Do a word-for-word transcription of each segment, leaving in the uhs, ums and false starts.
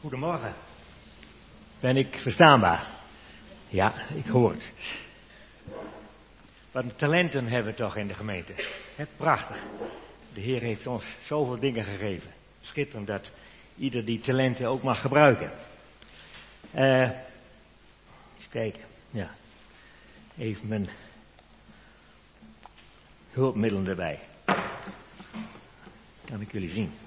Goedemorgen. Ben ik verstaanbaar? Ja, ik hoor het. Wat talenten hebben we toch in de gemeente. He, prachtig. De Heer heeft ons zoveel dingen gegeven. Schitterend dat ieder die talenten ook mag gebruiken. Uh, eens kijken. Ja. Even mijn hulpmiddelen erbij. Kan ik jullie zien.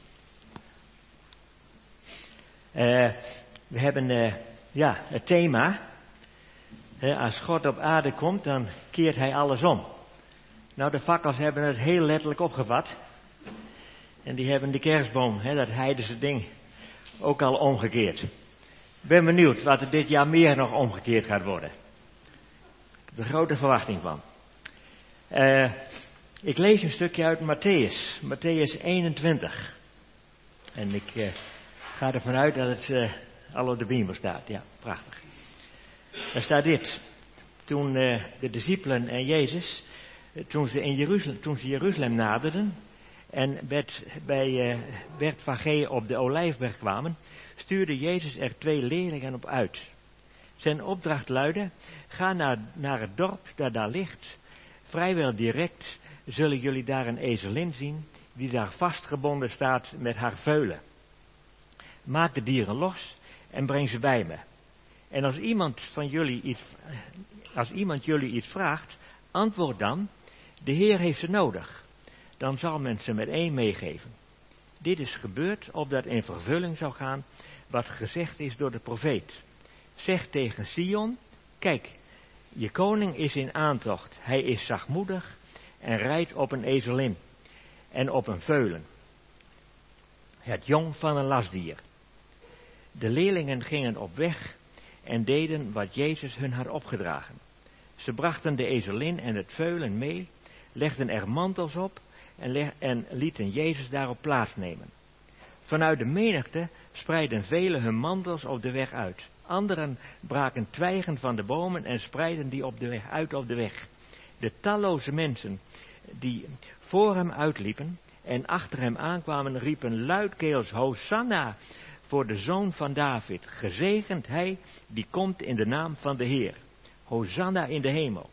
Uh, we hebben uh, ja, het thema. Uh, als God op aarde komt, dan keert hij alles om. Nou, de fakkels hebben het heel letterlijk opgevat. En die hebben de kerstboom, hè, dat heidense ding, ook al omgekeerd. Ik ben benieuwd wat er dit jaar meer nog omgekeerd gaat worden. Ik heb er grote verwachting van. Uh, ik lees een stukje uit Matthäus, Matthäus eenentwintig. En ik uh, ga ervan uit dat het uh, al op de Bijbel staat. Ja, prachtig. Daar staat dit. Toen uh, de discipelen en Jezus, uh, toen, ze in Jeruzalem, toen ze Jeruzalem naderden en Beth, bij uh, Bethfage op de Olijfberg kwamen, stuurde Jezus er twee leerlingen op uit. Zijn opdracht luidde: ga naar, naar het dorp dat daar ligt. Vrijwel direct zullen jullie daar een ezelin zien die daar vastgebonden staat met haar veulen. Maak de dieren los en breng ze bij me. En als iemand van jullie iets, als iemand jullie iets vraagt, antwoord dan: de Heer heeft ze nodig. Dan zal men ze meteen meegeven. Dit is gebeurd opdat in vervulling zou gaan wat gezegd is door de profeet. Zeg tegen Sion: kijk, je koning is in aantocht. Hij is zachtmoedig en rijdt op een ezelin en op een veulen, het jong van een lastdier. De leerlingen gingen op weg en deden wat Jezus hun had opgedragen. Ze brachten de ezelin en het veulen mee, legden er mantels op en, leg- en lieten Jezus daarop plaatsnemen. Vanuit de menigte spreidden velen hun mantels op de weg uit. Anderen braken twijgen van de bomen en spreidden die op de weg uit op de weg. De talloze mensen die voor hem uitliepen en achter hem aankwamen, riepen luidkeels: Hosanna voor de zoon van David. Gezegend hij die komt in de naam van de Heer. Hosanna in de hemel.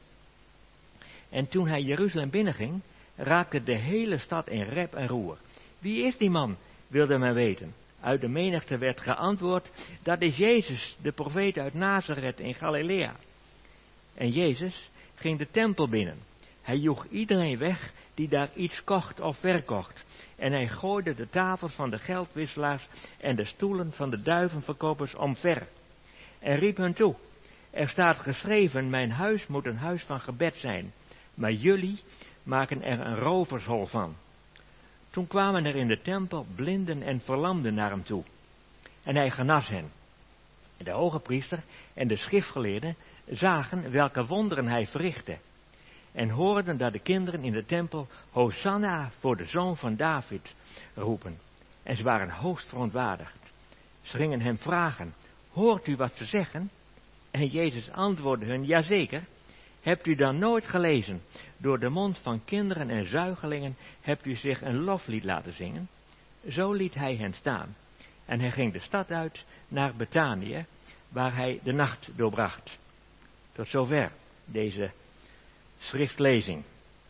En toen hij Jeruzalem binnenging, raakte de hele stad in rep en roer. Wie is die man, wilde men weten. Uit de menigte werd geantwoord: dat is Jezus, de profeet uit Nazareth in Galilea. En Jezus ging de tempel binnen. Hij joeg iedereen weg die daar iets kocht of verkocht. En hij gooide de tafels van de geldwisselaars en de stoelen van de duivenverkopers omver. En riep hun toe: er staat geschreven, mijn huis moet een huis van gebed zijn. Maar jullie maken er een rovershol van. Toen kwamen er in de tempel blinden en verlamden naar hem toe. En hij genas hen. De hoge priester en de schriftgeleerden zagen welke wonderen hij verrichtte. En hoorden dat de kinderen in de tempel Hosanna voor de zoon van David roepen. En ze waren hoogst verontwaardigd. Ze gingen hem vragen: hoort u wat ze zeggen? En Jezus antwoordde hun: jazeker. Hebt u dan nooit gelezen? Door de mond van kinderen en zuigelingen hebt u zich een loflied laten zingen? Zo liet hij hen staan. En hij ging de stad uit naar Betanië, waar hij de nacht doorbracht. Tot zover deze schriftlezing.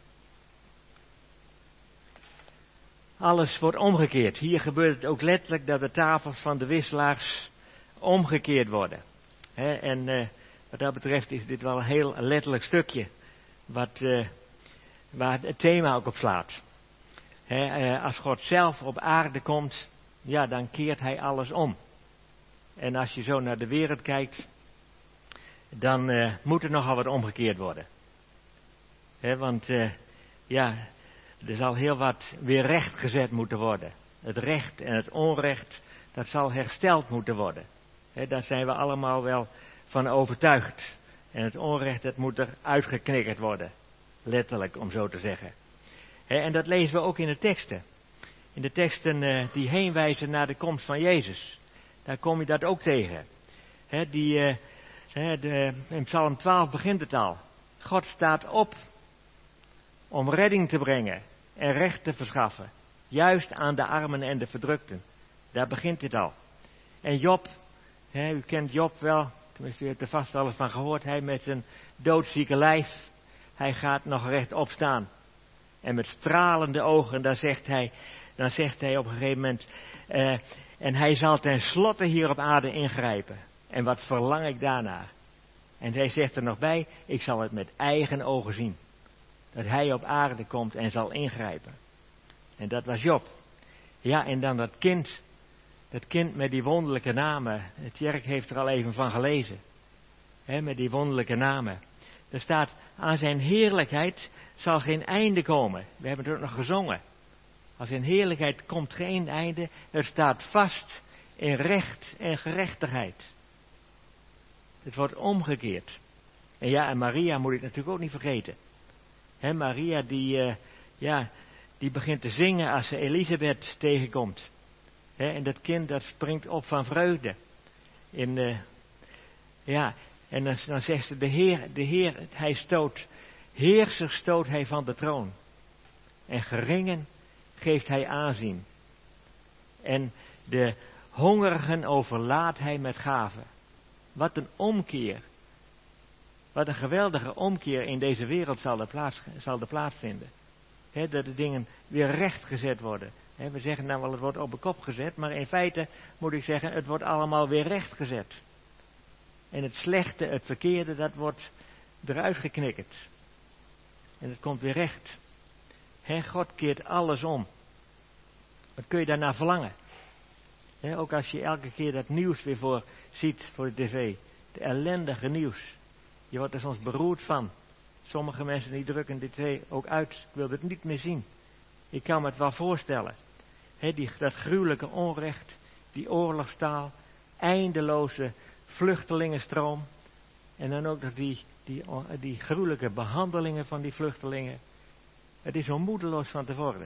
Alles wordt omgekeerd. Hier gebeurt het ook letterlijk dat de tafels van de wisselaars omgekeerd worden. He, en uh, wat dat betreft is dit wel een heel letterlijk stukje wat, uh, waar het thema ook op slaat. He, uh, als God zelf op aarde komt, ja, dan keert hij alles om. En als je zo naar de wereld kijkt, dan uh, moet er nogal wat omgekeerd worden. He, want uh, ja, er zal heel wat weer rechtgezet moeten worden. Het recht en het onrecht, dat zal hersteld moeten worden. He, daar zijn we allemaal wel van overtuigd. En het onrecht, dat moet er uitgeknikkerd worden. Letterlijk, om zo te zeggen. He, en dat lezen we ook in de teksten. In de teksten uh, die heenwijzen naar de komst van Jezus. Daar kom je dat ook tegen. He, die, uh, he, de, in Psalm twaalf begint het al. God staat op om redding te brengen en recht te verschaffen. Juist aan de armen en de verdrukten. Daar begint het al. En Job, hè, u kent Job wel, tenminste u hebt er vast wel eens van gehoord. Hij met zijn doodzieke lijf, hij gaat nog rechtop staan. En met stralende ogen, dan zegt hij, dan zegt hij op een gegeven moment, uh, en hij zal ten slotte hier op aarde ingrijpen. En wat verlang ik daarnaar? En hij zegt er nog bij, ik zal het met eigen ogen zien. Dat hij op aarde komt en zal ingrijpen. En dat was Job. Ja, en dan dat kind. Dat kind met die wonderlijke namen. Tjerk heeft er al even van gelezen. He, met die wonderlijke namen. Er staat, aan zijn heerlijkheid zal geen einde komen. We hebben het ook nog gezongen. Aan zijn heerlijkheid komt geen einde. Het staat vast in recht en gerechtigheid. Het wordt omgekeerd. En ja, en Maria moet ik natuurlijk ook niet vergeten. He, Maria die, uh, ja, die begint te zingen als ze Elisabeth tegenkomt. He, en dat kind dat springt op van vreugde. In, uh, ja, en dan, dan zegt ze, de Heer, de Heer, hij stoot, heerser stoot hij van de troon. En geringen geeft hij aanzien. En de hongerigen overlaadt hij met gaven. Wat een omkeer. Wat een geweldige omkeer in deze wereld zal er, plaats, zal er plaatsvinden. He, dat de dingen weer rechtgezet worden. He, we zeggen nou wel het wordt op de kop gezet, maar in feite moet ik zeggen het wordt allemaal weer rechtgezet. En het slechte, het verkeerde, dat wordt eruit geknikkerd. En het komt weer recht. He, God keert alles om. Wat kun je daarna verlangen? He, ook als je elke keer dat nieuws weer voor ziet voor de tv. De ellendige nieuws. Je wordt er soms beroerd van. Sommige mensen die drukken dit tv ook uit. Ik wil het niet meer zien. Ik kan me het wel voorstellen. He, die, dat gruwelijke onrecht, die oorlogstaal, eindeloze vluchtelingenstroom. En dan ook nog die, die, die gruwelijke behandelingen van die vluchtelingen. Het is zo moedeloos van te worden.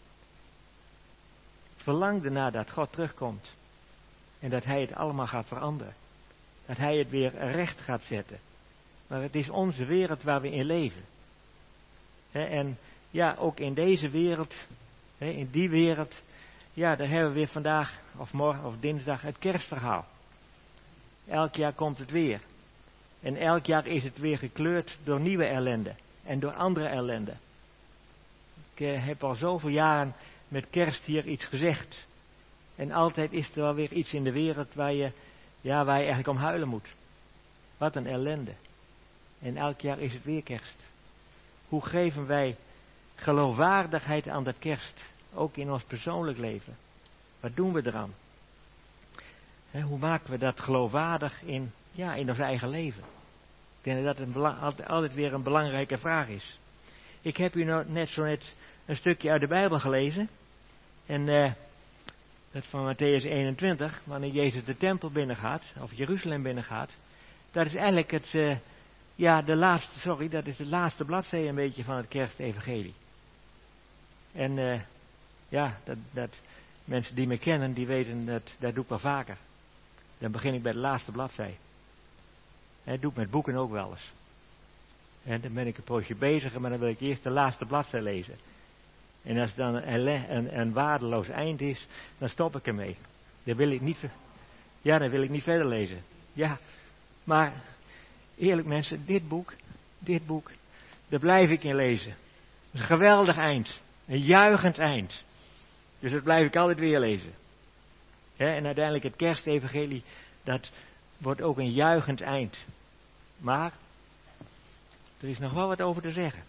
Verlang ernaar dat God terugkomt. En dat hij het allemaal gaat veranderen. Dat hij het weer recht gaat zetten. Maar het is onze wereld waar we in leven. He, en ja, ook in deze wereld, he, in die wereld, ja, daar hebben we weer vandaag, of morgen, of dinsdag, het kerstverhaal. Elk jaar komt het weer. En elk jaar is het weer gekleurd door nieuwe ellende. En door andere ellende. Ik uh, heb al zoveel jaren met kerst hier iets gezegd. En altijd is er wel weer iets in de wereld waar je, ja, waar je eigenlijk om huilen moet. Wat een ellende. En elk jaar is het weer kerst. Hoe geven wij geloofwaardigheid aan dat kerst? Ook in ons persoonlijk leven. Wat doen we eraan? He, hoe maken we dat geloofwaardig in, ja, in ons eigen leven? Ik denk dat dat een belang, altijd, altijd weer een belangrijke vraag is. Ik heb u nou net zo net een stukje uit de Bijbel gelezen. En uh, dat van Matthäus eenentwintig, wanneer Jezus de tempel binnengaat, of Jeruzalem binnengaat. Dat is eigenlijk het, uh, ja, de laatste, sorry, dat is de laatste bladzijde een beetje van het kerstevangelie. En uh, ja, dat, dat mensen die me kennen, die weten dat, dat doe ik wel vaker. Dan begin ik bij de laatste bladzijde. En dat doe ik met boeken ook wel eens. En dan ben ik een poosje bezig, maar dan wil ik eerst de laatste bladzijde lezen. En als het dan een, een, een waardeloos eind is, dan stop ik ermee. Dan wil ik niet, ja, dan wil ik niet verder lezen. Ja, maar eerlijk mensen, dit boek, dit boek, daar blijf ik in lezen. Het is een geweldig eind. Een juichend eind. Dus dat blijf ik altijd weer lezen. He, en uiteindelijk het kerstevangelie, dat wordt ook een juichend eind. Maar, er is nog wel wat over te zeggen.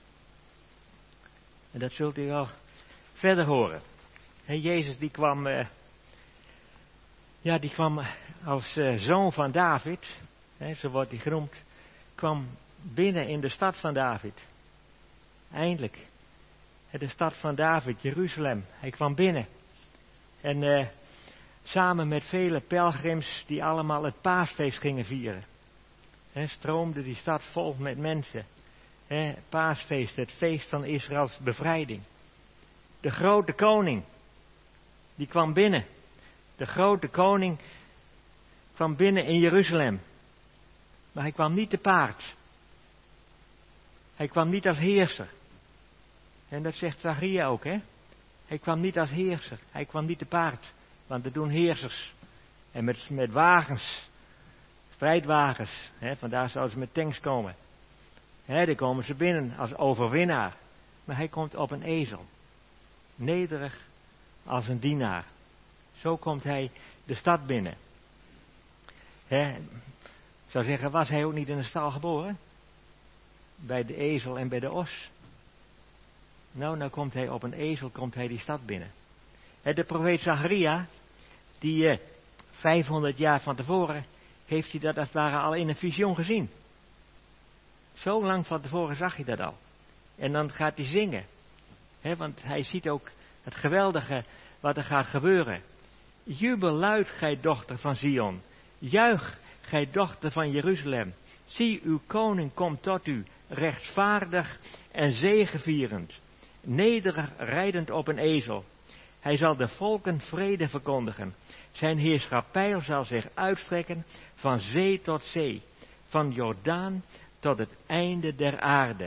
En dat zult u wel verder horen. He, Jezus die kwam, uh, ja die kwam als uh, zoon van David, he, zo wordt hij genoemd, kwam binnen in de stad van David. Eindelijk. He, de stad van David, Jeruzalem. Hij kwam binnen. En uh, samen met vele pelgrims die allemaal het paasfeest gingen vieren. He, stroomde die stad vol met mensen. He, paasfeest, het feest van Israëls bevrijding. De grote koning, die kwam binnen. De grote koning kwam binnen in Jeruzalem. Maar hij kwam niet te paard. Hij kwam niet als heerser. En dat zegt Zacharia ook, hè. Hij kwam niet als heerser. Hij kwam niet te paard. Want dat doen heersers. En met, met wagens, strijdwagens, hè, vandaar zouden ze met tanks komen. Hè, daar komen ze binnen als overwinnaar. Maar hij komt op een ezel. Nederig als een dienaar. Zo komt hij de stad binnen. Hè, ik zou zeggen, was hij ook niet in de stal geboren? Bij de ezel en bij de os. Nou, nou komt hij op een ezel, komt hij die stad binnen. Hè, de profeet Zacharia, die eh, vijfhonderd jaar van tevoren, heeft hij dat als het ware al in een visioen gezien. Zo lang van tevoren zag hij dat al. En dan gaat hij zingen. Hè, want hij ziet ook het geweldige wat er gaat gebeuren. Jubel luid, gij dochter van Zion. Juich, gij dochter van Jeruzalem. Zie, uw koning komt tot u, rechtvaardig en zegevierend, nederig rijdend op een ezel. Hij zal de volken vrede verkondigen. Zijn heerschappij zal zich uitstrekken van zee tot zee, van Jordaan tot het einde der aarde.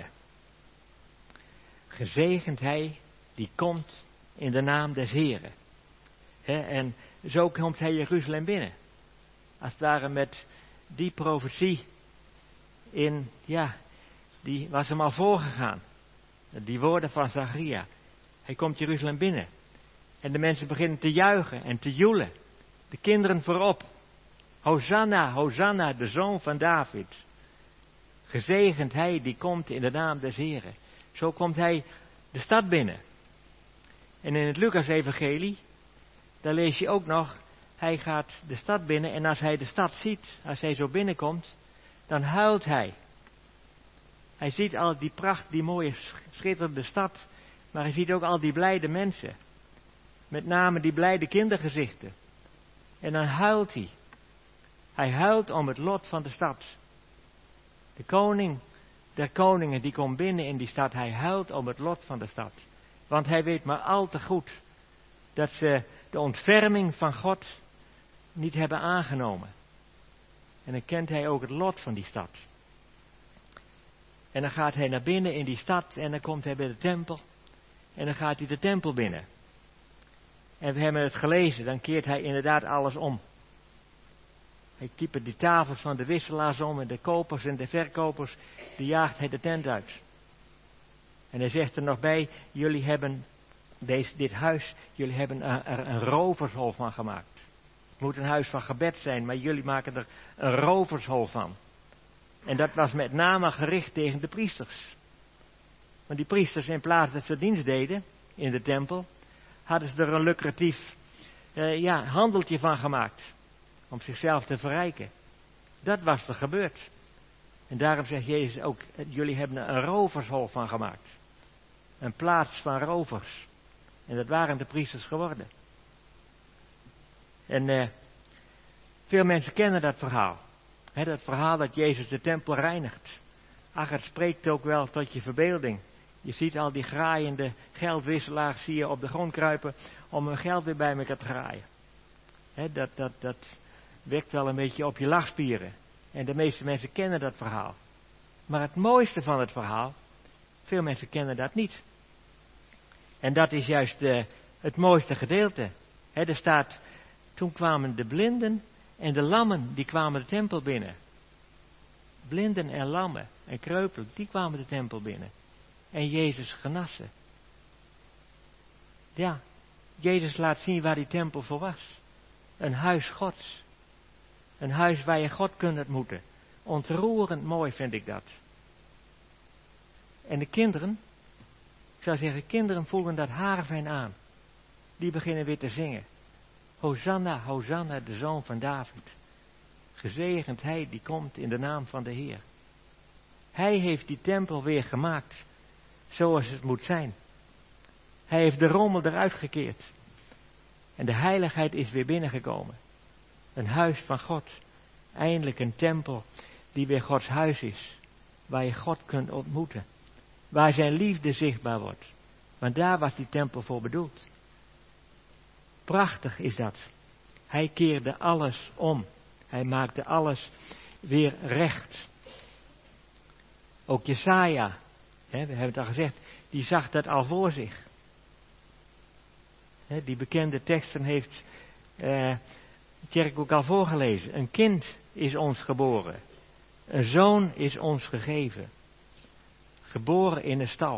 Gezegend hij die komt in de naam des Heren. He, en zo komt hij Jeruzalem binnen. Als het ware met die profetie in, ja, die was hem al voorgegaan. Die woorden van Zacharia. Hij komt Jeruzalem binnen. En de mensen beginnen te juichen en te joelen. De kinderen voorop. Hosanna, Hosanna, de zoon van David. Gezegend hij die komt in de naam des Heren. Zo komt hij de stad binnen. En in het Lucas-evangelie, daar lees je ook nog, hij gaat de stad binnen en als hij de stad ziet, als hij zo binnenkomt, dan huilt hij. Hij ziet al die pracht, die mooie schitterende stad, maar hij ziet ook al die blijde mensen. Met name die blijde kindergezichten. En dan huilt hij. Hij huilt om het lot van de stad. De koning der koningen die komt binnen in die stad, hij huilt om het lot van de stad. Want hij weet maar al te goed dat ze de ontferming van God niet hebben aangenomen. En dan kent hij ook het lot van die stad. En dan gaat hij naar binnen in die stad en dan komt hij bij de tempel. En dan gaat hij de tempel binnen. En we hebben het gelezen, dan keert hij inderdaad alles om. Hij typt die tafels van de wisselaars om en de kopers en de verkopers, die jaagt hij de tent uit. En hij zegt er nog bij, jullie hebben deze, dit huis, jullie hebben er een rovershol van gemaakt. Het moet een huis van gebed zijn, maar jullie maken er een rovershol van. En dat was met name gericht tegen de priesters. Want die priesters, in plaats dat ze dienst deden in de tempel, hadden ze er een lucratief uh, ja, handeltje van gemaakt. Om zichzelf te verrijken. Dat was er gebeurd. En daarom zegt Jezus ook, jullie hebben er een rovershol van gemaakt. Een plaats van rovers. En dat waren de priesters geworden. En uh, veel mensen kennen dat verhaal. He, dat verhaal dat Jezus de tempel reinigt. Ach, het spreekt ook wel tot je verbeelding. Je ziet al die graaiende geldwisselaars zie je op de grond kruipen om hun geld weer bij elkaar te graaien. He, dat, dat, dat wekt wel een beetje op je lachspieren. En de meeste mensen kennen dat verhaal. Maar het mooiste van het verhaal, veel mensen kennen dat niet. En dat is juist uh, het mooiste gedeelte. He, er staat, toen kwamen de blinden en de lammen, die kwamen de tempel binnen. Blinden en lammen en kreupelen, die kwamen de tempel binnen. En Jezus genassen. Ja, Jezus laat zien waar die tempel voor was. Een huis Gods. Een huis waar je God kunt ontmoeten. Ontroerend mooi vind ik dat. En de kinderen, ik zou zeggen, kinderen voelen dat haarfijn aan. Die beginnen weer te zingen. Hosanna, Hosanna, de zoon van David. Gezegend hij die komt in de naam van de Heer. Hij heeft die tempel weer gemaakt, zoals het moet zijn. Hij heeft de rommel eruit gekeerd. En de heiligheid is weer binnengekomen. Een huis van God. Eindelijk een tempel die weer Gods huis is. Waar je God kunt ontmoeten. Waar zijn liefde zichtbaar wordt. Want daar was die tempel voor bedoeld. Prachtig is dat. Hij keerde alles om. Hij maakte alles weer recht. Ook Jesaja, hè, we hebben het al gezegd, die zag dat al voor zich. Hè, die bekende teksten heeft uh, heb ik ook al voorgelezen. Een kind is ons geboren. Een zoon is ons gegeven. Geboren in een stal.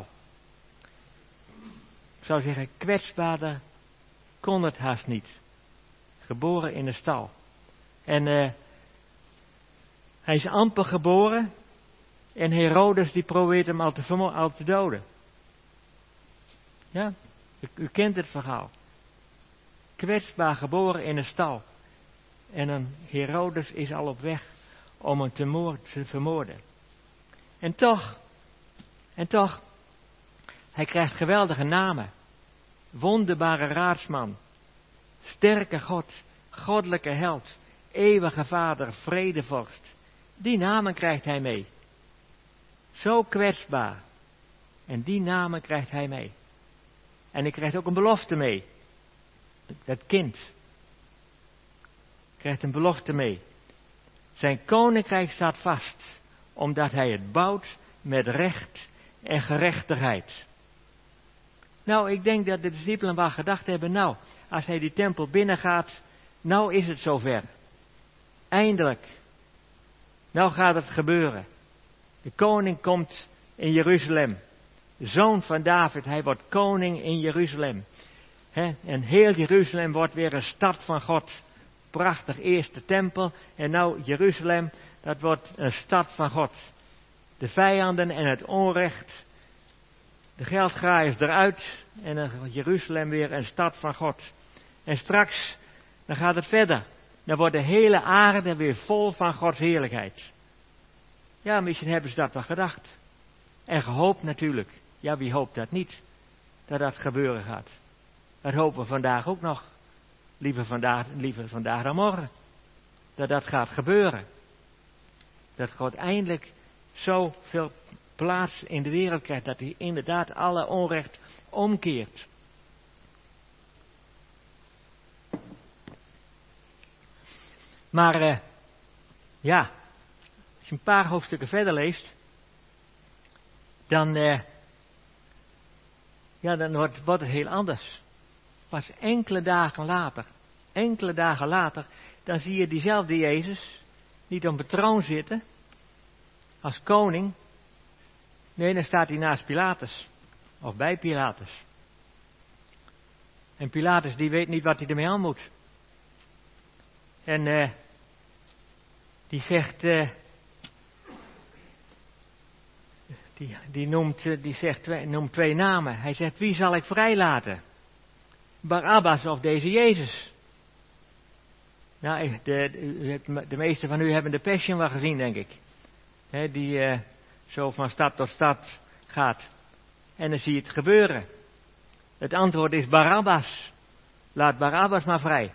Ik zou zeggen, kwetsbaarder kon het haast niet. Geboren in een stal. En uh, hij is amper geboren. En Herodes die probeert hem al te, vermo- al te doden. Ja, u, u kent het verhaal. Kwetsbaar geboren in een stal. En een Herodes is al op weg om hem te, moord, te vermoorden. En toch, en toch, hij krijgt geweldige namen. Wonderbare raadsman. Sterke God. Goddelijke held. Eeuwige vader. Vredevorst. Die namen krijgt hij mee. Zo kwetsbaar. En die namen krijgt hij mee. En hij krijgt ook een belofte mee. Dat kind krijgt een belofte mee. Zijn koninkrijk staat vast, omdat hij het bouwt met recht en gerechtigheid. Nou, ik denk dat de discipelen wel gedacht hebben, nou, als hij die tempel binnengaat, nou is het zover. Eindelijk. Nou gaat het gebeuren. De koning komt in Jeruzalem. De zoon van David, hij wordt koning in Jeruzalem. He, en heel Jeruzalem wordt weer een stad van God. Prachtig, eerst de tempel en nou Jeruzalem, dat wordt een stad van God. De vijanden en het onrecht, de geldgraaiers eruit en dan Jeruzalem weer een stad van God. En straks, dan gaat het verder. Dan wordt de hele aarde weer vol van Gods heerlijkheid. Ja, misschien hebben ze dat wel gedacht. En gehoopt natuurlijk. Ja, wie hoopt dat niet? Dat dat gebeuren gaat. Dat hopen we vandaag ook nog. Liever vandaag, liever vandaag dan morgen. Dat dat gaat gebeuren. Dat God eindelijk zoveel plaats in de wereld krijgt. Dat hij inderdaad alle onrecht omkeert. Maar uh, ja, als je een paar hoofdstukken verder leest, dan, uh, ja, dan wordt, wordt het heel anders. Pas enkele dagen later, enkele dagen later, dan zie je diezelfde Jezus niet op een troon zitten als koning. Nee, dan staat hij naast Pilatus. Of bij Pilatus. En Pilatus die weet niet wat hij ermee aan moet. En uh, die zegt, uh, die, die, noemt, uh, die zegt twee, noemt twee namen. Hij zegt, wie zal ik vrijlaten? Barabbas of deze Jezus? Nou, de, de, de meeste van u hebben de Passion wel gezien, denk ik. He, die uh, zo van stad tot stad gaat. En dan zie je het gebeuren. Het antwoord is Barabbas. Laat Barabbas maar vrij.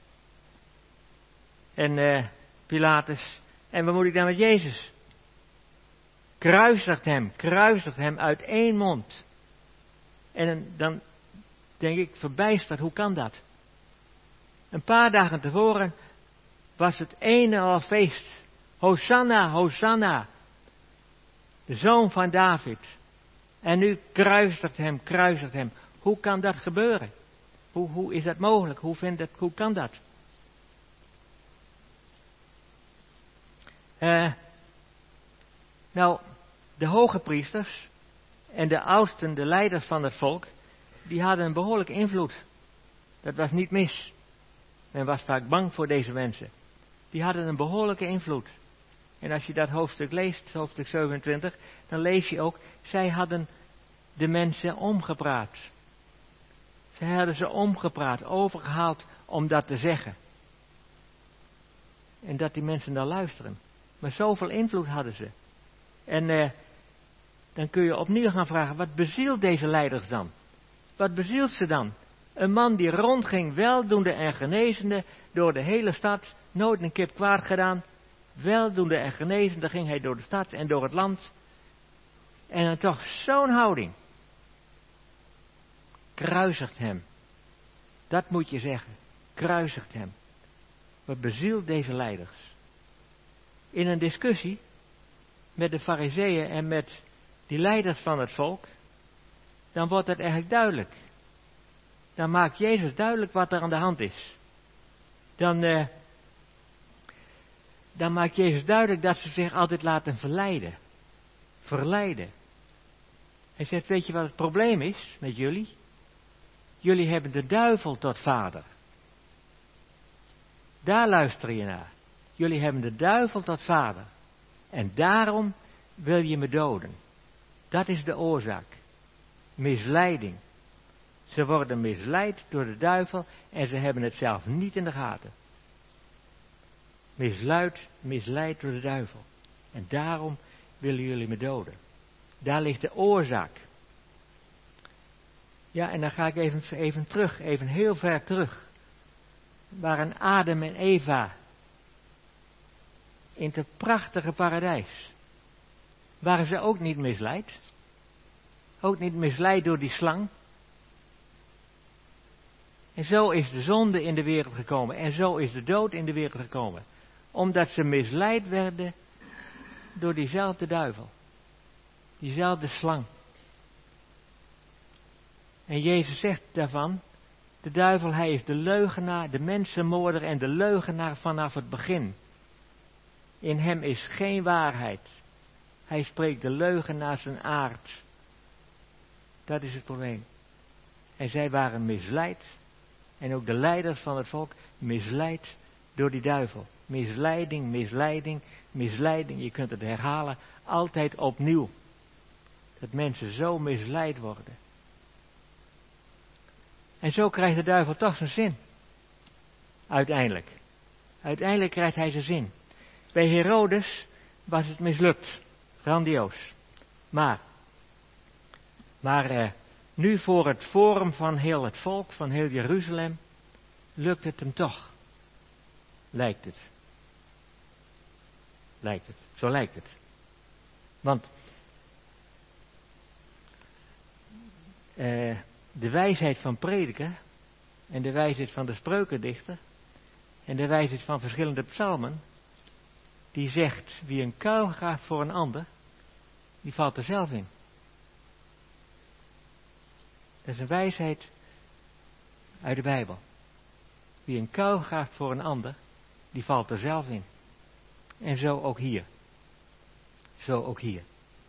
En uh, Pilatus, en wat moet ik dan met Jezus? Kruisigt hem, kruisigt hem uit één mond. En dan denk ik, verbijsterd, hoe kan dat? Een paar dagen tevoren was het een en al feest. Hosanna, Hosanna. De zoon van David. En nu kruisigt hem, kruisigt hem. Hoe kan dat gebeuren? Hoe, hoe is dat mogelijk? Hoe, vindt het, hoe kan dat? Uh, nou, de hoge priesters en de oudsten, de leiders van het volk, die hadden een behoorlijke invloed. Dat was niet mis. Men was vaak bang voor deze mensen. Die hadden een behoorlijke invloed. En als je dat hoofdstuk leest, hoofdstuk zevenentwintig, dan lees je ook, zij hadden de mensen omgepraat. Zij hadden ze omgepraat, overgehaald om dat te zeggen. En dat die mensen dan luisteren. Maar zoveel invloed hadden ze. En eh, dan kun je opnieuw gaan vragen, wat bezielt deze leiders dan? Wat bezielt ze dan? Een man die rondging, weldoende en genezende, door de hele stad, nooit een kip kwaad gedaan. Weldoende en genezende ging hij door de stad en door het land. En dan toch zo'n houding. Kruisigt hem. Dat moet je zeggen. Kruisigt hem. Wat bezielt deze leiders? In een discussie met de Farizeeën en met die leiders van het volk, dan wordt het eigenlijk duidelijk. Dan maakt Jezus duidelijk wat er aan de hand is. dan, uh, dan maakt Jezus duidelijk dat ze zich altijd laten verleiden. Verleiden. Hij zegt, weet je wat het probleem is met jullie? Jullie hebben de duivel tot vader. Daar luister je naar. Jullie hebben de duivel tot vader. En daarom wil je me doden. Dat is de oorzaak. Misleiding. Ze worden misleid door de duivel en ze hebben het zelf niet in de gaten. Misluid, misleid door de duivel. En daarom willen jullie me doden. Daar ligt de oorzaak. Ja, en dan ga ik even, even terug, even heel ver terug. Waren Adam en Eva in het prachtige paradijs. Waren ze ook niet misleid? Ook niet misleid door die slang? En zo is de zonde in de wereld gekomen. En zo is de dood in de wereld gekomen. Omdat ze misleid werden door diezelfde duivel. Diezelfde slang. En Jezus zegt daarvan, de duivel, hij is de leugenaar, de mensenmoorder en de leugenaar vanaf het begin. In hem is geen waarheid. Hij spreekt de leugen naar zijn aard. Dat is het probleem. En zij waren misleid. En ook de leiders van het volk misleid door die duivel. Misleiding, misleiding, misleiding. Je kunt het herhalen, altijd opnieuw. Dat mensen zo misleid worden. En zo krijgt de duivel toch zijn zin. Uiteindelijk. Uiteindelijk krijgt hij zijn zin. Bij Herodes was het mislukt. Grandioos. Maar, maar eh, nu voor het forum van heel het volk, van heel Jeruzalem, lukt het hem toch. Lijkt het. Lijkt het. Zo lijkt het. Want eh, de wijsheid van prediken en de wijsheid van de spreukendichter en de wijsheid van verschillende psalmen, die zegt, wie een kuil graaft voor een ander, die valt er zelf in. Dat is een wijsheid uit de Bijbel. Wie een kuil graaft voor een ander, die valt er zelf in. En zo ook hier. Zo ook hier.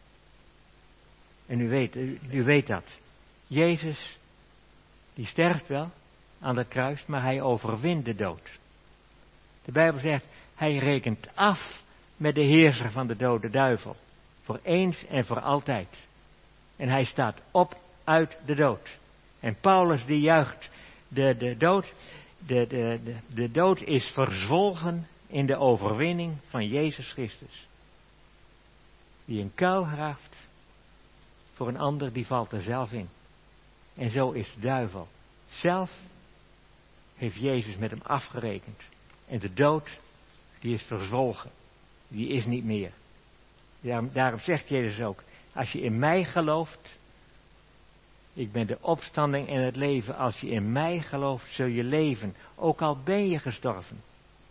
En u weet, u, u weet dat. Jezus, die sterft wel aan het kruis, maar hij overwint de dood. De Bijbel zegt, hij rekent af met de heerser van de dode duivel. Voor eens en voor altijd. En hij staat op uit de dood. En Paulus die juicht de, de dood. De, de, de, de dood is verzwolgen in de overwinning van Jezus Christus. Wie een kuil graaft voor een ander, die valt er zelf in. En zo is de duivel. Zelf heeft Jezus met hem afgerekend. En de dood, die is verzwolgen. Die is niet meer. Daarom, daarom zegt Jezus ook, als je in mij gelooft, ik ben de opstanding en het leven, als je in mij gelooft, zul je leven, ook al ben je gestorven.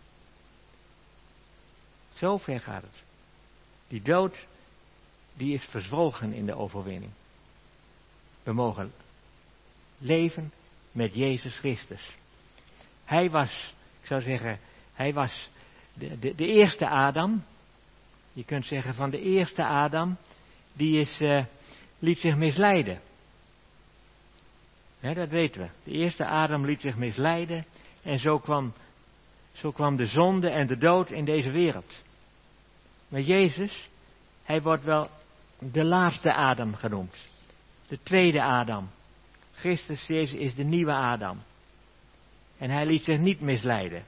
Zo ver gaat het. Die dood, die is verzwolgen in de overwinning. We mogen leven met Jezus Christus. Hij was, ik zou zeggen, hij was de, de, de eerste Adam. Je kunt zeggen van de eerste Adam, die is, uh, liet zich misleiden. Ja, dat weten we. De eerste Adam liet zich misleiden en zo kwam, zo kwam de zonde en de dood in deze wereld. Maar Jezus, hij wordt wel de laatste Adam genoemd. De tweede Adam. Christus Jezus is de nieuwe Adam. En hij liet zich niet misleiden.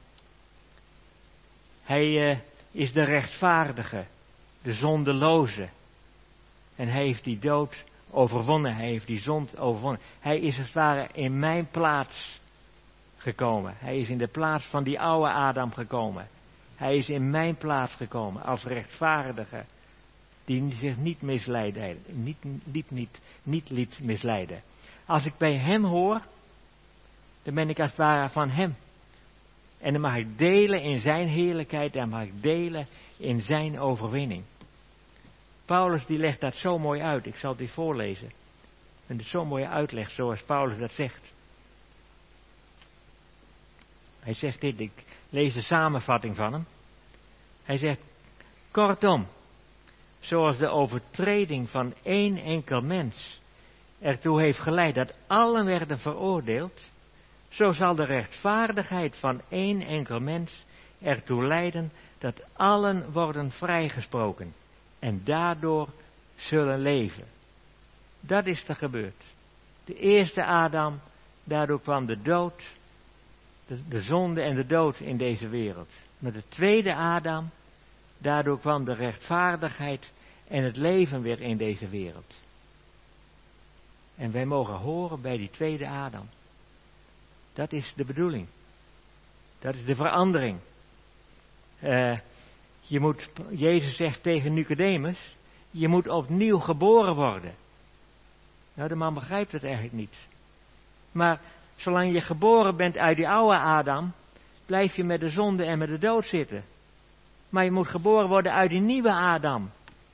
Hij uh, is de rechtvaardige, de zondeloze. En hij heeft die dood overwonnen, hij heeft die zond overwonnen. Hij is als het ware in mijn plaats gekomen. Hij is in de plaats van die oude Adam gekomen. Hij is in mijn plaats gekomen als rechtvaardige, die zich niet misleidde, niet, niet, niet, niet liet misleiden. Als ik bij hem hoor, dan ben ik als het ware van hem. En dan mag ik delen in zijn heerlijkheid, dan mag ik delen in zijn overwinning. Paulus die legt dat zo mooi uit, ik zal het even voorlezen. En het is zo'n mooie uitleg zoals Paulus dat zegt. Hij zegt dit, ik Lees de samenvatting van hem. Hij zegt, kortom, zoals de overtreding van één enkel mens ertoe heeft geleid dat allen werden veroordeeld, zo zal de rechtvaardigheid van één enkel mens ertoe leiden dat allen worden vrijgesproken en daardoor zullen leven. Dat is er gebeurd. De eerste Adam, daardoor kwam de dood, de, de zonde en de dood in deze wereld. Met de tweede Adam, daardoor kwam de rechtvaardigheid en het leven weer in deze wereld. En wij mogen horen bij die tweede Adam. Dat is de bedoeling. Dat is de verandering. Uh, je moet, Jezus zegt tegen Nicodemus, je moet opnieuw geboren worden. Nou, de man begrijpt het eigenlijk niet. Maar zolang je geboren bent uit die oude Adam, blijf je met de zonde en met de dood zitten. Maar je moet geboren worden uit die nieuwe Adam.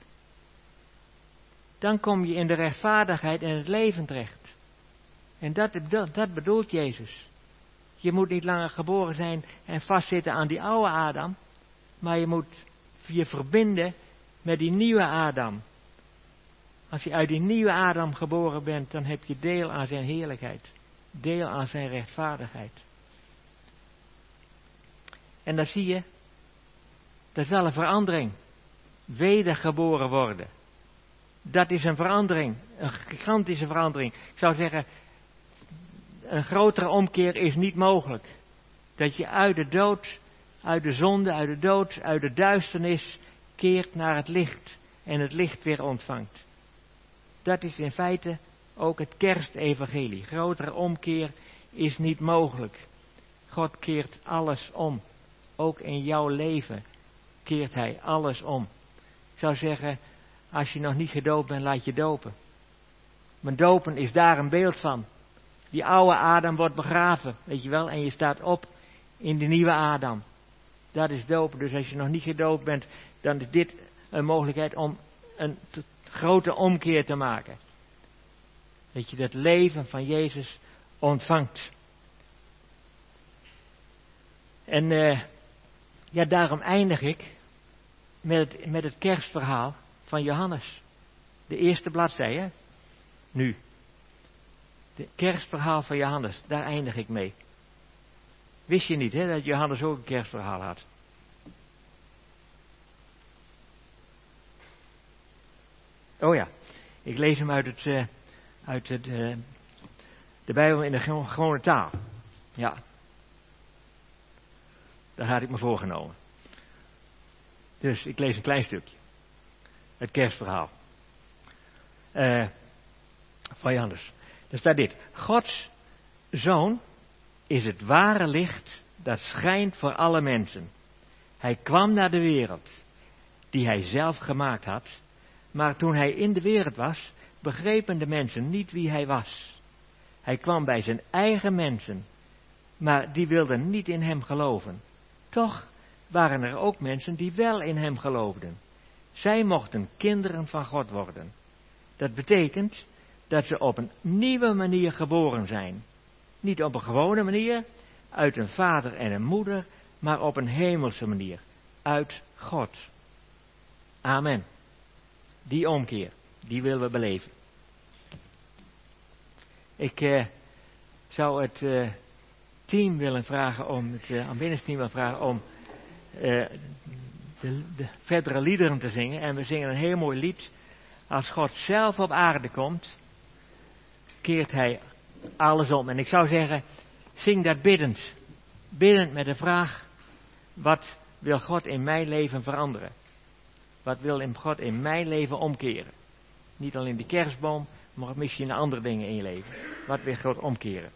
Dan kom je in de rechtvaardigheid en het leven terecht. En dat, dat, dat bedoelt Jezus. Je moet niet langer geboren zijn en vastzitten aan die oude Adam, maar je moet je verbinden met die nieuwe Adam. Als je uit die nieuwe Adam geboren bent, dan heb je deel aan zijn heerlijkheid. Deel aan zijn rechtvaardigheid. En dan zie je, dat is wel een verandering. Wedergeboren worden. Dat is een verandering. Een gigantische verandering. Ik zou zeggen, een grotere omkeer is niet mogelijk. Dat je uit de dood, uit de zonde, uit de dood, uit de duisternis keert naar het licht. En het licht weer ontvangt. Dat is in feite ook het kerstevangelie. Grotere omkeer is niet mogelijk. God keert alles om. Ook in jouw leven keert hij alles om. Ik zou zeggen, als je nog niet gedoopt bent, laat je dopen. Maar dopen is daar een beeld van. Die oude Adam wordt begraven, weet je wel, en je staat op in de nieuwe Adam. Dat is dopen. Dus als je nog niet gedoopt bent, dan is dit een mogelijkheid om een t- grote omkeer te maken. Dat je dat leven van Jezus ontvangt. En uh, ja, daarom eindig ik met het, met het kerstverhaal van Johannes. De eerste bladzijde. Nu. Het kerstverhaal van Johannes, daar eindig ik mee. Wist je niet, hè, dat Johannes ook een kerstverhaal had? Oh ja, ik lees hem uit, het, uh, uit het, uh, de Bijbel in de gewone taal. Ja. Daar had ik me voorgenomen. Dus ik lees een klein stukje. Het kerstverhaal. Uh, van Johannes. Daar staat dit. Gods Zoon is het ware licht dat schijnt voor alle mensen. Hij kwam naar de wereld, die hij zelf gemaakt had. Maar toen hij in de wereld was, begrepen de mensen niet wie hij was. Hij kwam bij zijn eigen mensen, maar die wilden niet in hem geloven. Toch waren er ook mensen die wel in hem geloofden. Zij mochten kinderen van God worden. Dat betekent dat ze op een nieuwe manier geboren zijn. Niet op een gewone manier, uit een vader en een moeder, maar op een hemelse manier, uit God. Amen. Die omkeer, die willen we beleven. Ik uh, zou het uh, team willen vragen om, het uh, aanbiddingsteam willen vragen om uh, de, de verdere liederen te zingen. En we zingen een heel mooi lied. Als God zelf op aarde komt, keert hij alles om. En ik zou zeggen, zing dat biddend. Biddend met de vraag, wat wil God in mijn leven veranderen? Wat wil God in mijn leven omkeren? Niet alleen de kerstboom, maar misschien andere dingen in je leven. Wat wil God omkeren?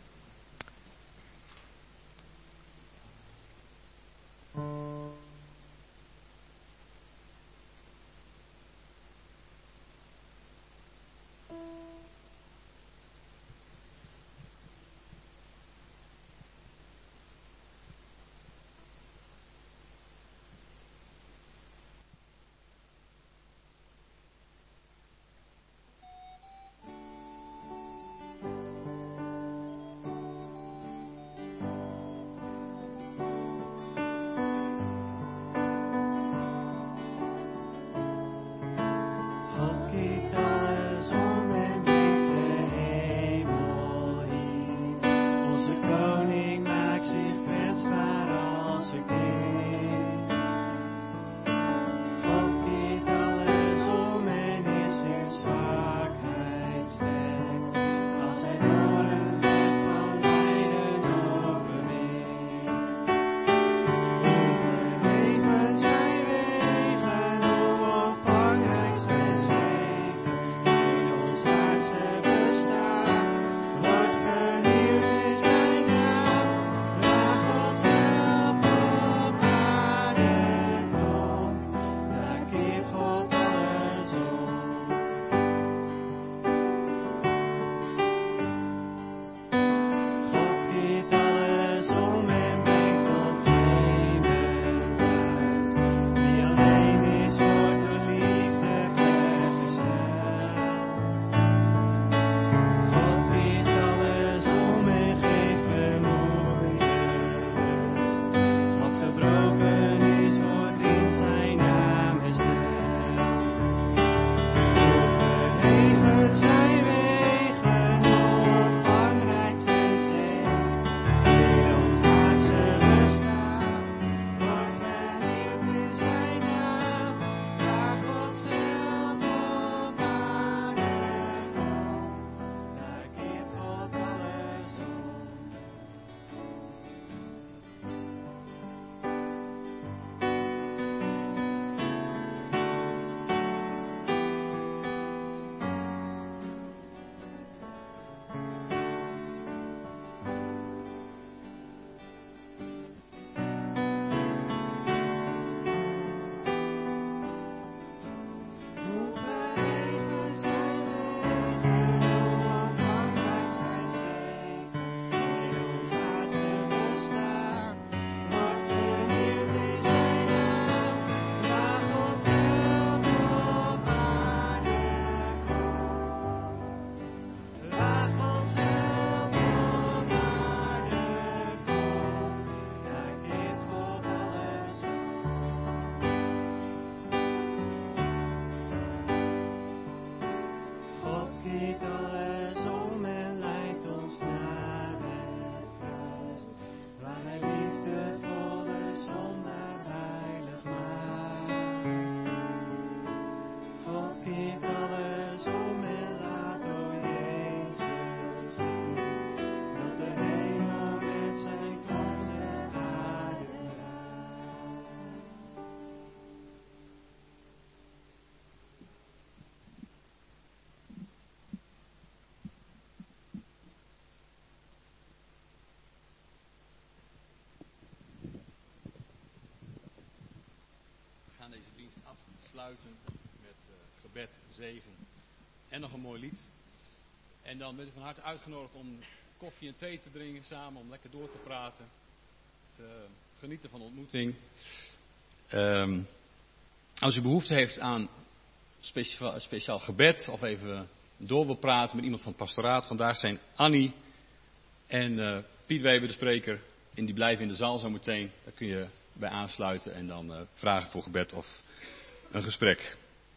deze dienst afsluiten met uh, gebed, zegen en nog een mooi lied. En dan bent u van harte uitgenodigd om koffie en thee te drinken samen, om lekker door te praten, te genieten van de ontmoeting. Um, als u behoefte heeft aan speciaal, speciaal gebed of even door wil praten met iemand van het pastoraat, vandaag zijn Annie en uh, Piet Weber de spreker en die blijven in de zaal zo meteen. Daar kun je bij aansluiten en dan uh, vragen voor gebed of een gesprek.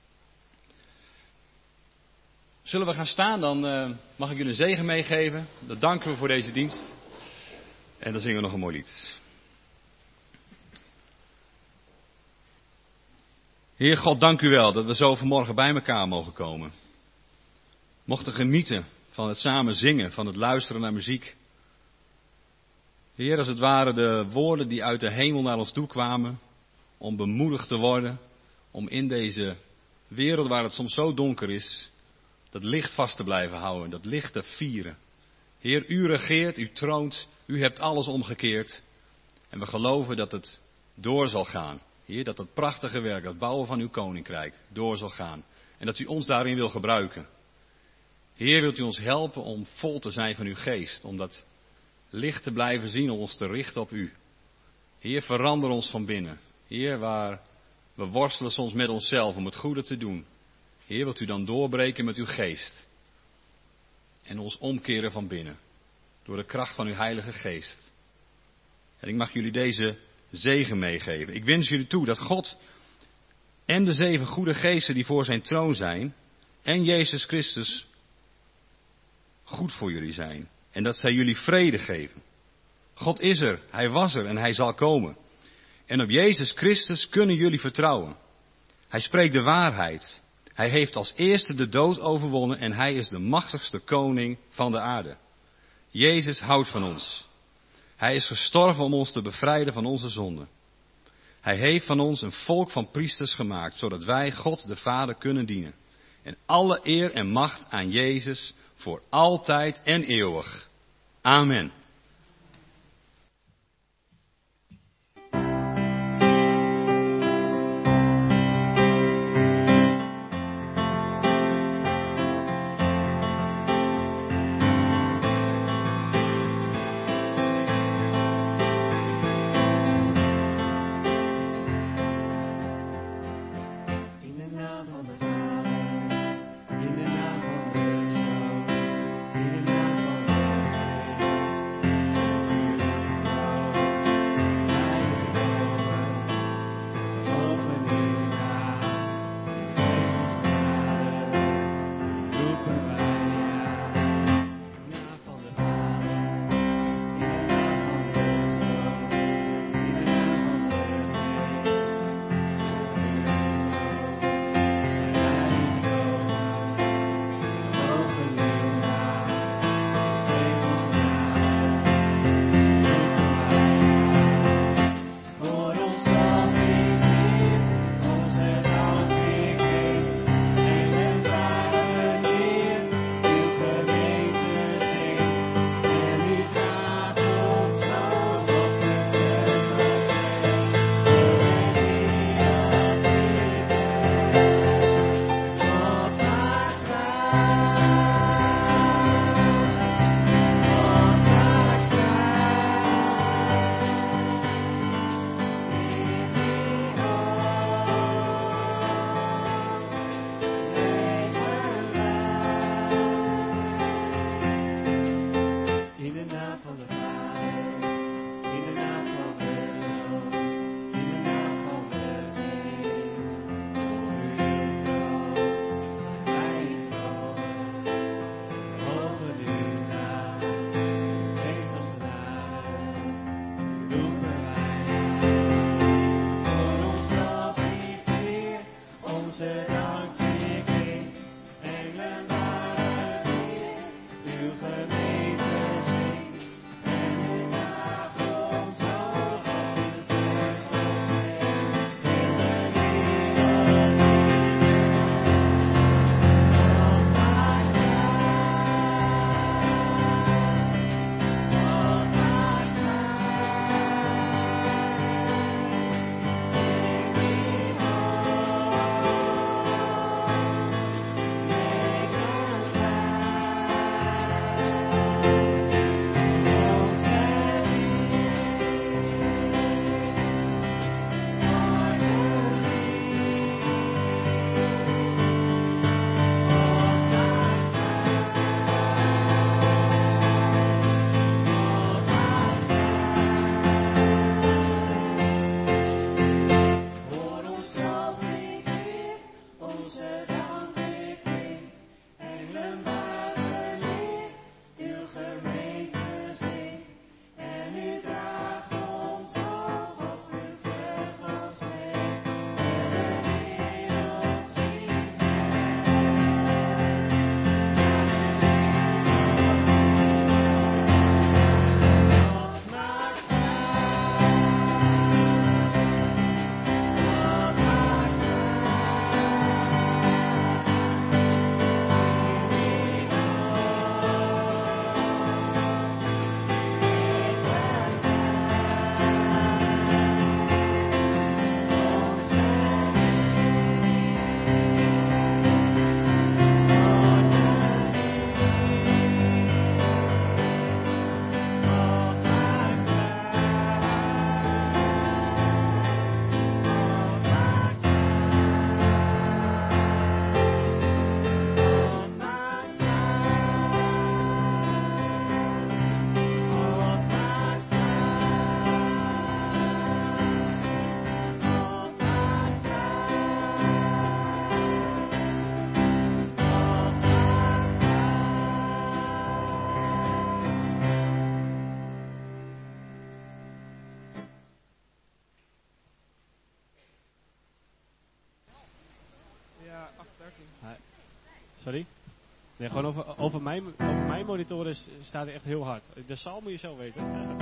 Zullen we gaan staan, dan uh, mag ik jullie een zegen meegeven. Dan danken we voor deze dienst. En dan zingen we nog een mooi lied. Heer God, dank u wel dat we zo vanmorgen bij elkaar mogen komen. Mochten genieten van het samen zingen, van het luisteren naar muziek. Heer, als het waren de woorden die uit de hemel naar ons toe kwamen, om bemoedigd te worden, om in deze wereld waar het soms zo donker is, dat licht vast te blijven houden, dat licht te vieren. Heer, u regeert, u troont, u hebt alles omgekeerd. En we geloven dat het door zal gaan. Heer, dat het prachtige werk, het bouwen van uw koninkrijk, door zal gaan. En dat u ons daarin wil gebruiken. Heer, wilt u ons helpen om vol te zijn van uw geest, om dat licht te blijven zien, om ons te richten op u. Heer, verander ons van binnen. Heer, waar we worstelen soms met onszelf om het goede te doen. Heer, wilt u dan doorbreken met uw geest. En ons omkeren van binnen. Door de kracht van uw heilige geest. En ik mag jullie deze zegen meegeven. Ik wens jullie toe dat God en de zeven goede geesten die voor zijn troon zijn. En Jezus Christus goed voor jullie zijn. En dat zij jullie vrede geven. God is er, hij was er en hij zal komen. En op Jezus Christus kunnen jullie vertrouwen. Hij spreekt de waarheid. Hij heeft als eerste de dood overwonnen en hij is de machtigste koning van de aarde. Jezus houdt van ons. Hij is gestorven om ons te bevrijden van onze zonden. Hij heeft van ons een volk van priesters gemaakt, zodat wij God de Vader kunnen dienen. En alle eer en macht aan Jezus voor altijd en eeuwig. Amen. Ja, acht dertien. Sorry? Nee, gewoon over, over, mijn, over mijn monitoren staat hij echt heel hard. De zaal moet je zo weten.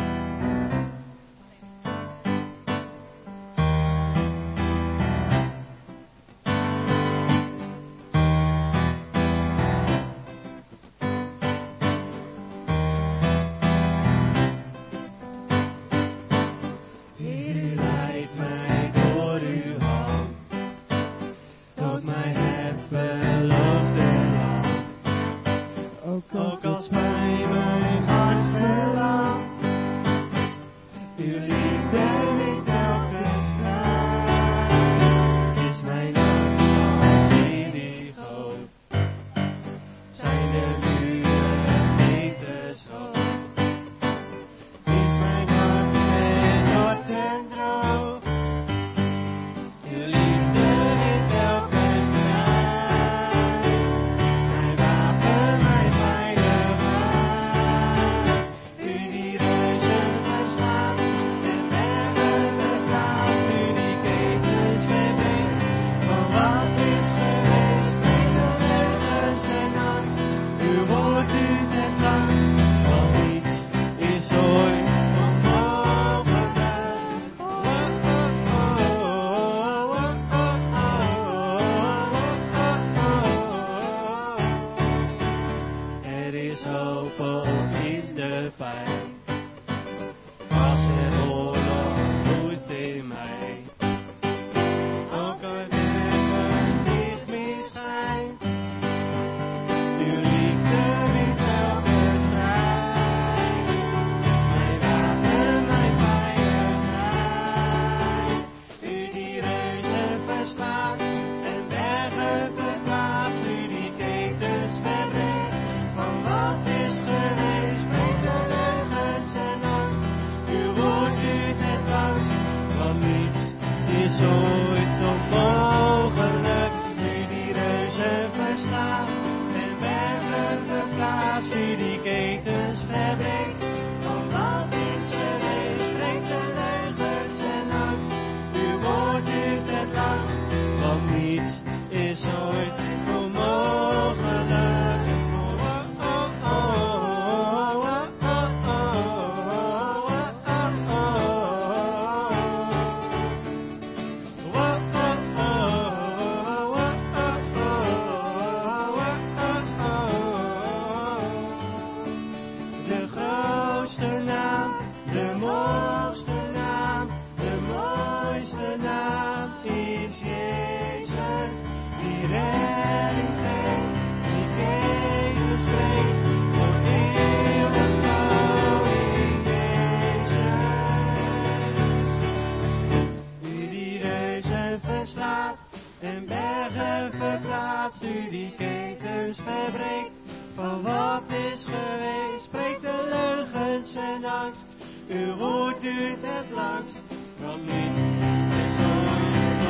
Uw woord duurt het langst, want niets is ooit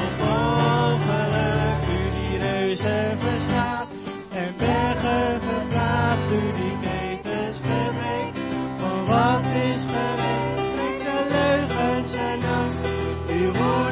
onmogelijk. U die reuzen verstaat en bergen verplaatst, u die ketens verbreekt. Van wat is geweest, spreekt de leugens en angst. Uw woord